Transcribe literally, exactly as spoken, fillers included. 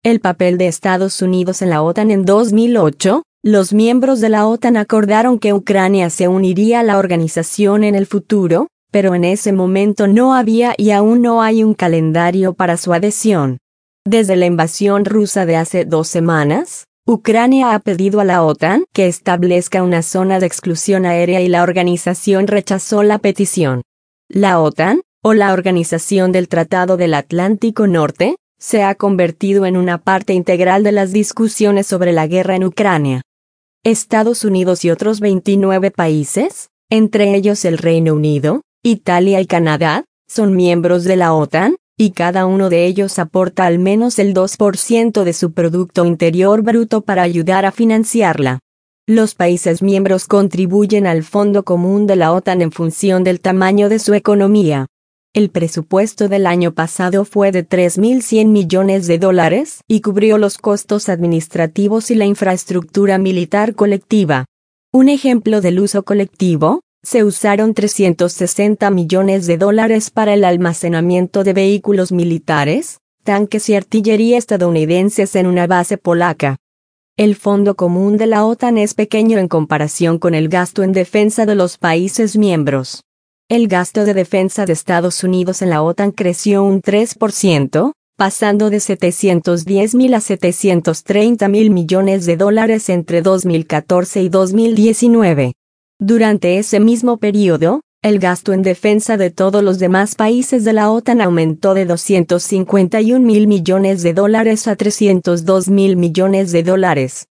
El papel de Estados Unidos en la OTAN. En dos mil ocho, los miembros de la OTAN acordaron que Ucrania se uniría a la organización en el futuro, pero en ese momento no había y aún no hay un calendario para su adhesión. Desde la invasión rusa de hace dos semanas, Ucrania ha pedido a la OTAN que establezca una zona de exclusión aérea y la organización rechazó la petición. La OTAN, o la Organización del Tratado del Atlántico Norte, se ha convertido en una parte integral de las discusiones sobre la guerra en Ucrania. Estados Unidos y otros veintinueve países, entre ellos el Reino Unido, Italia y Canadá, son miembros de la OTAN, y cada uno de ellos aporta al menos el dos por ciento de su Producto Interior Bruto para ayudar a financiarla. Los países miembros contribuyen al Fondo Común de la OTAN en función del tamaño de su economía. El presupuesto del año pasado fue de tres mil cien millones de dólares y cubrió los costos administrativos y la infraestructura militar colectiva. Un ejemplo del uso colectivo, se usaron trescientos sesenta millones de dólares para el almacenamiento de vehículos militares, tanques y artillería estadounidenses en una base polaca. El Fondo Común de la OTAN es pequeño en comparación con el gasto en defensa de los países miembros. El gasto de defensa de Estados Unidos en la OTAN creció un tres por ciento, pasando de setecientos diez mil a setecientos treinta mil millones de dólares entre dos mil catorce y dos mil diecinueve. Durante ese mismo periodo, el gasto en defensa de todos los demás países de la OTAN aumentó de doscientos cincuenta y un mil millones de dólares a trescientos dos mil millones de dólares.